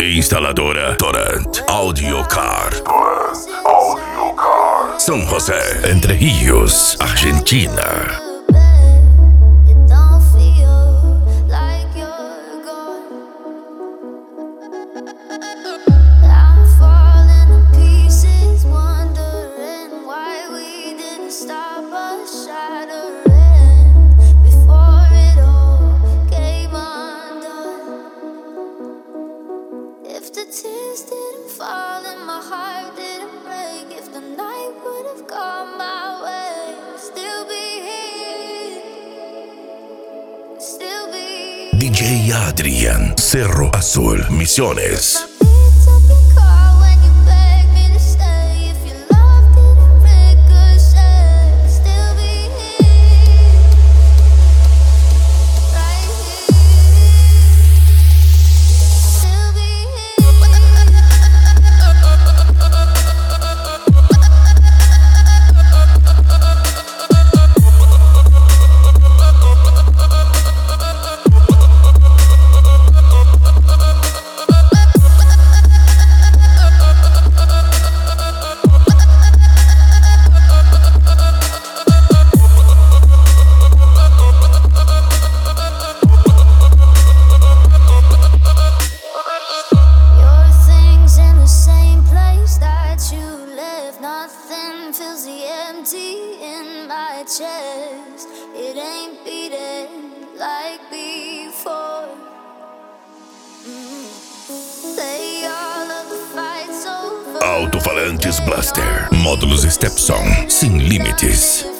Instaladora Torrent Audiocar. São José, Entre Rios, Argentina. If the tears didn't fall and my heart didn't break, if the night would have gone my way, still be here, still be here. DJ Adrian, Cerro Azul, Misiones. Chest, it ain't beating like before. Play all of the fights over. Alto-falantes Blaster, módulos Stepson, sem limites.